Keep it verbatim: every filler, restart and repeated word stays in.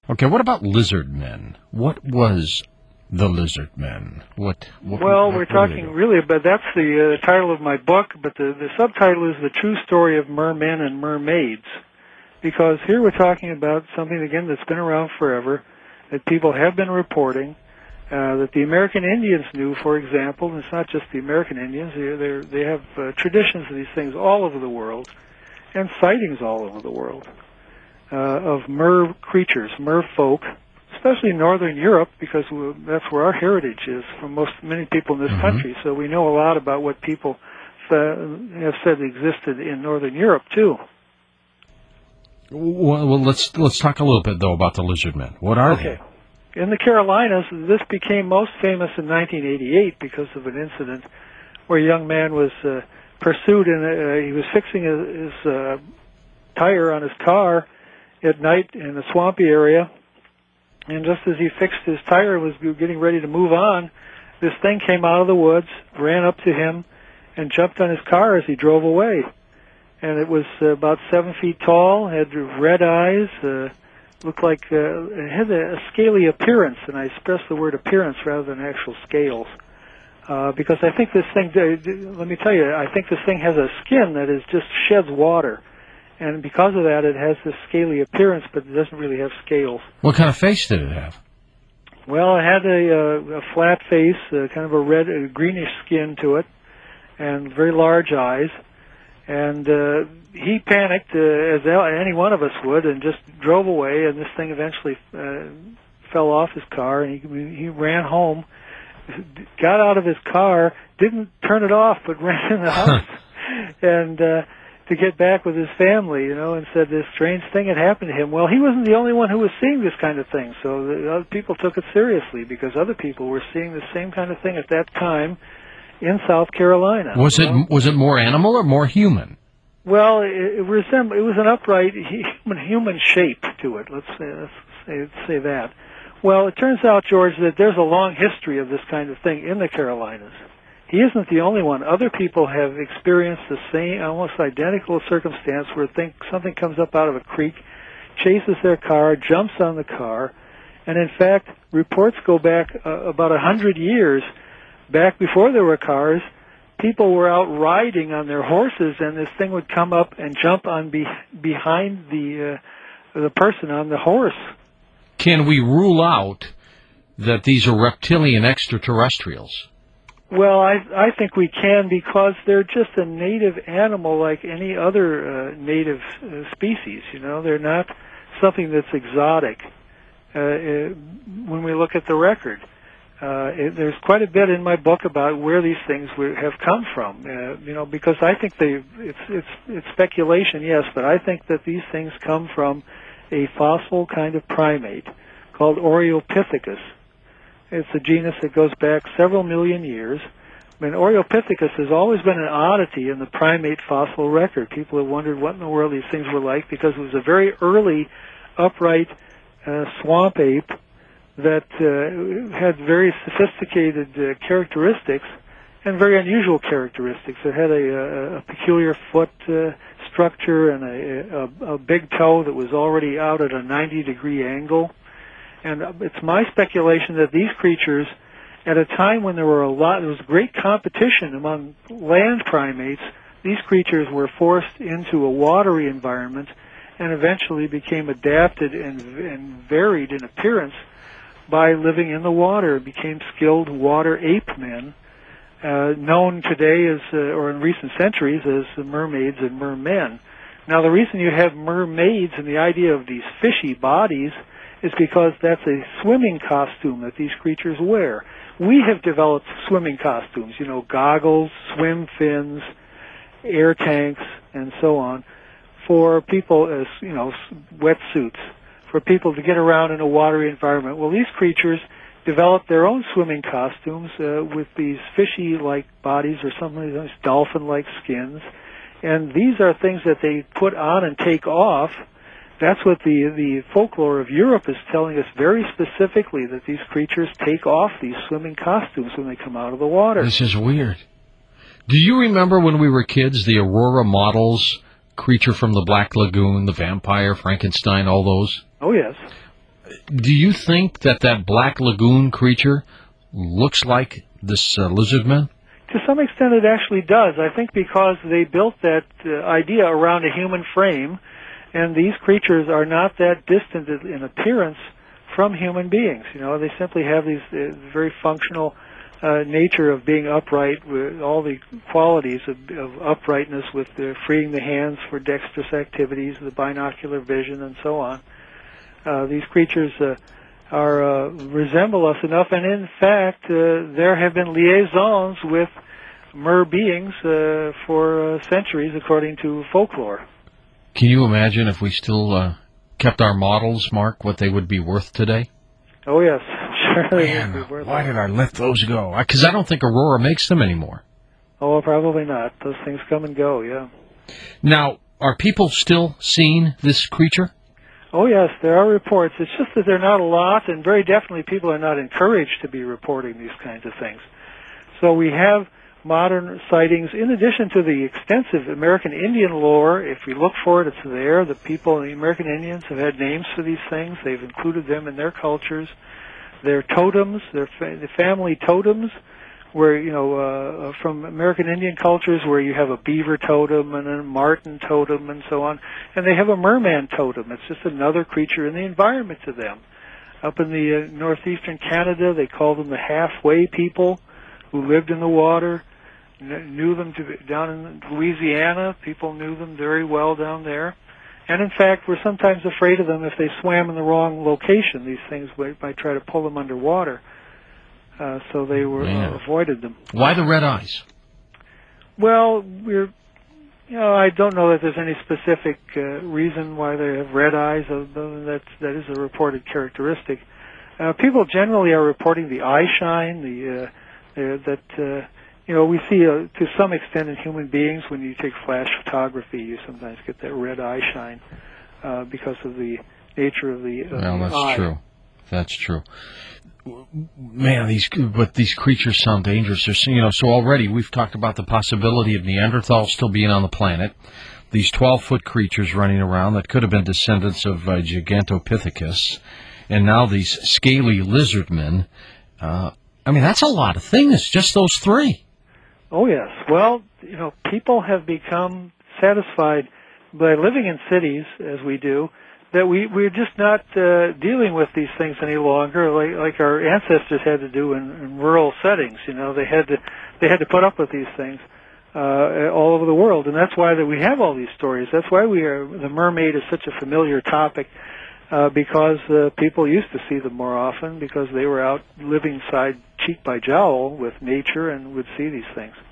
Okay, what about lizard men? What was the lizard men? What? what well, what, we're what talking really about, that's the uh, title of my book, but the, the subtitle is The True Story of Mermen and Mermaids. Because here we're talking about something, again, that's been around forever, that people have been reporting, uh, that the American Indians knew, for example, and it's not just the American Indians, they're, they're, they have uh, traditions of these things all over the world, and sightings all over the world, uh, of mer creatures, mer folk, especially in Northern Europe, because that's where our heritage is for most many people in this mm-hmm. country, so we know a lot about what people uh, have said existed in Northern Europe, too. Well, well, let's let's talk a little bit, though, about the lizard men. What are okay. they? In the Carolinas, this became most famous in nineteen eighty-eight because of an incident where a young man was uh, pursued, and uh, he was fixing his, his uh, tire on his car at night in a swampy area, and just as he fixed his tire and was getting ready to move on, this thing came out of the woods, ran up to him, and jumped on his car as he drove away. And it was uh, about seven feet tall, had red eyes, uh, looked like uh, it had a, a scaly appearance, and I stress the word appearance rather than actual scales, uh, because I think this thing, uh, let me tell you, I think this thing has a skin that is just sheds water, and because of that it has this scaly appearance, but it doesn't really have scales. What kind of face did it have? Well, it had a, uh, a flat face, uh, kind of a red, a greenish skin to it, and very large eyes. And uh, he panicked, uh, as any one of us would, and just drove away. And this thing eventually uh, fell off his car, and he he ran home, got out of his car, didn't turn it off, but ran in the house, and uh, to get back with his family, you know, and said this strange thing had happened to him. Well, he wasn't the only one who was seeing this kind of thing, so the other people took it seriously because other people were seeing the same kind of thing at that time in South Carolina. Was it know? was it more animal or more human? Well, it, it, resembled, it was an upright human, human shape to it. Let's say, let's say, say that. Well, it turns out, George, that there's a long history of this kind of thing in the Carolinas. He isn't the only one. Other people have experienced the same, almost identical circumstance where think something comes up out of a creek, chases their car, jumps on the car, and in fact, reports go back uh, about a hundred years. Back before there were cars, people were out riding on their horses, and this thing would come up and jump on be, behind the uh, the person on the horse. Can we rule out that these are reptilian extraterrestrials? Well, I I think we can, because they're just a native animal like any other uh, native uh, species. You know, they're not something that's exotic. Uh, uh, when we look at the record. Uh, it, there's quite a bit in my book about where these things w- have come from, uh, you know, because I think they, it's, it's, it's speculation, yes, but I think that these things come from a fossil kind of primate called Oreopithecus. It's a genus that goes back several million years. I mean, Oreopithecus has always been an oddity in the primate fossil record. People have wondered what in the world these things were like, because it was a very early upright uh, swamp ape that uh, had very sophisticated uh, characteristics and very unusual characteristics. It had a, a, a peculiar foot uh, structure and a, a, a big toe that was already out at a ninety degree angle. And it's my speculation that these creatures, at a time when there were a lot, there was great competition among land primates, these creatures were forced into a watery environment and eventually became adapted and, and varied in appearance by living in the water, became skilled water ape men, uh, known today as, uh, or in recent centuries, as the mermaids and mermen. Now, the reason you have mermaids and the idea of these fishy bodies is because that's a swimming costume that these creatures wear. We have developed swimming costumes, you know, goggles, swim fins, air tanks, and so on, for people as, you know, wetsuits, for people to get around in a watery environment. Well, these creatures developed their own swimming costumes uh, with these fishy-like bodies or something, these dolphin-like skins. And these are things that they put on and take off. That's what the, the folklore of Europe is telling us very specifically, that these creatures take off these swimming costumes when they come out of the water. This is weird. Do you remember when we were kids, the Aurora models, Creature from the Black Lagoon, the Vampire, Frankenstein, all those? Oh, yes. do you think that that black lagoon creature looks like this uh, lizardman? To some extent, it actually does. I think because they built that uh, idea around a human frame, and these creatures are not that distant in appearance from human beings. You know, they simply have these uh, very functional uh, nature of being upright, with all the qualities of, of uprightness, with uh, freeing the hands for dexterous activities, the binocular vision, and so on. Uh, these creatures uh, are uh, resemble us enough, and in fact, uh, there have been liaisons with mer beings uh, for uh, centuries, according to folklore. Can you imagine if we still uh, kept our models, Mark, what they would be worth today? Oh yes, sure. Man, why did I let those go? Because I don't think Aurora makes them anymore. Oh, probably not. Those things come and go. Yeah. Now, are people still seeing this creature? Oh, yes, there are reports. It's just that there are not a lot, and very definitely people are not encouraged to be reporting these kinds of things. So we have modern sightings, in addition to the extensive American Indian lore. If we look for it, it's there. The people, the American Indians, have had names for these things. They've included them in their cultures. Their totems, their fa- the family totems, where, you know, uh, from American Indian cultures, where you have a beaver totem and a marten totem and so on. And they have a merman totem. It's just another creature in the environment to them. Up in the uh, northeastern Canada, they call them the halfway people, who lived in the water, kn- knew them to be, down in Louisiana. People knew them very well down there. And in fact, we're sometimes afraid of them if they swam in the wrong location. These things might, might try to pull them underwater. Uh, so they were uh, avoided them. Why the red eyes? Well, we're, you know, I don't know that there's any specific uh, reason why they have red eyes, other than that that is a reported characteristic. Uh, people generally are reporting the eye shine, the uh, uh, that uh, you know we see uh, to some extent in human beings. When you take flash photography, you sometimes get that red eye shine uh, because of the nature of the, uh, well, the that's eye. true. That's true. Man, these but these creatures sound dangerous. There's, you know, so already we've talked about the possibility of Neanderthals still being on the planet. These twelve-foot creatures running around that could have been descendants of uh, Gigantopithecus, and now these scaly lizardmen. Uh, I mean, that's a lot of things. Just those three. Oh yes. Well, you know, people have become satisfied by living in cities, as we do, that we, we're just not uh, dealing with these things any longer, like, like our ancestors had to do in, in rural settings. You know, they had to they had to put up with these things uh, all over the world, and that's why that we have all these stories. That's why we are the mermaid is such a familiar topic, uh, because uh, people used to see them more often because they were out living side cheek by jowl with nature and would see these things.